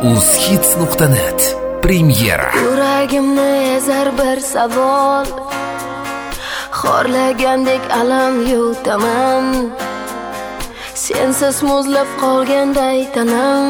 uzhits.net premyera. Yuragimni ezar bir savol, xorlagandek alam yutaman. Sensiz muzlab qolganday tanam,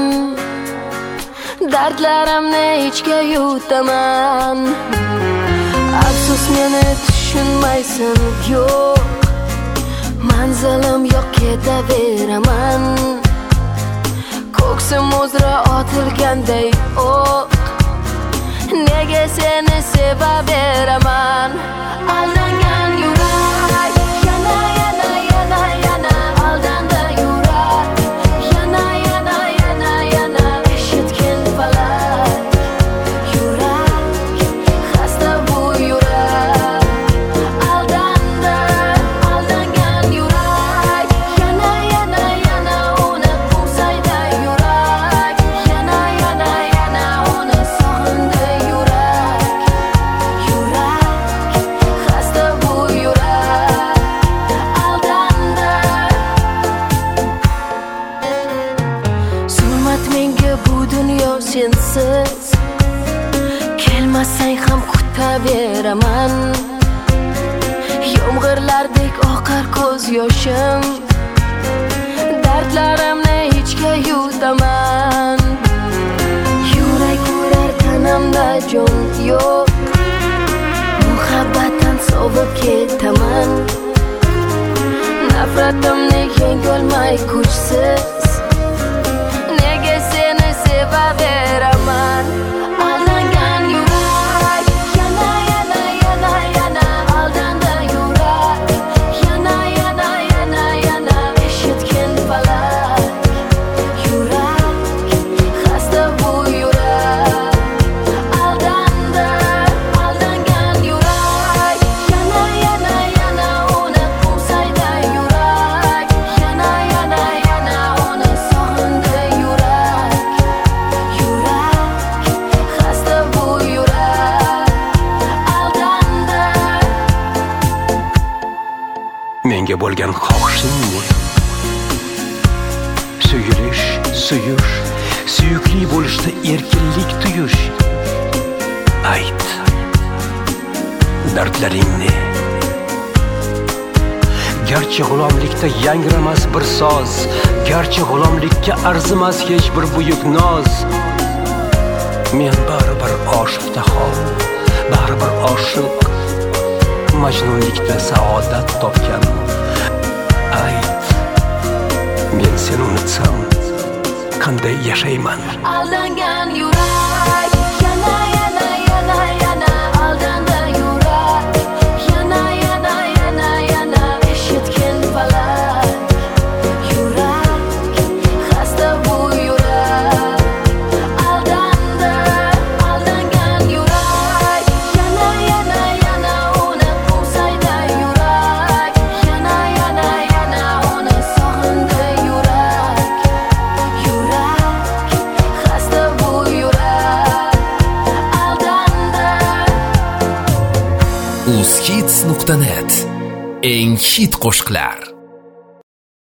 dardlarimni ichga yutaman. Afsus meni tushunmaysan, yo'q manzilim yo'q, ketaveraman. Ko'ksim uzra otilganday o'q, nega seni sevaveraman? Aldangan yurak yana yana yana yana aldanda yurak yana yana yana yana eshitgin falak yurak xasta bu yurak aldanda aldangan yurak yana yana yana uni qo'msayda yurak yana yana yana uni sog'indi yurak xasta bu yurak aldanda. Zulmat menga bu dunyo sensiz, kelmasang ham kutaveraman. Yomg'irlardek oqar ko'z yoshim, dardlarimni ichga yutaman. Yurak urar tanamda jon yo'q, muhabbatdan sovib ketaman. Nafratimni yengolmay kuchsiz, nega seni sevaveraman? Aldangan yurak yana yana yana yana aldanda yurak yana yana yana yana eshitgin falak yurak xasta bu yurak aldanda aldangan yurak yana yana yana uni qo'msayda yurak yana yana yana uni sog'indi yurak xasta bu yurak aldanda. Menga bo'lgan xohishing ne? Suyulish, suyush, suyukli bo'lishda erkinlik tuyish. Ayt, dardlaring ne? Garchi g'ulomlikda yangramas bir soz, garchi g'ulomlikka arzimas hech bir buyuk noz, men baribir oshiq daho, baribir oshiq majnunlikda saodat topgan. Ayt, men seni unutsam qanday yashayman? Aldangan yurak yana yana yana yana aldanda yurak yana yana yana yana eshitgin falak yurak xasta bu yurak aldanda aldangan yurak yana yana yana uni qo'msayda yurak yana yana yana uni sog'indi yurak xasta bu yurak aldanda. uzhits.net eng hit qo'shiqlar.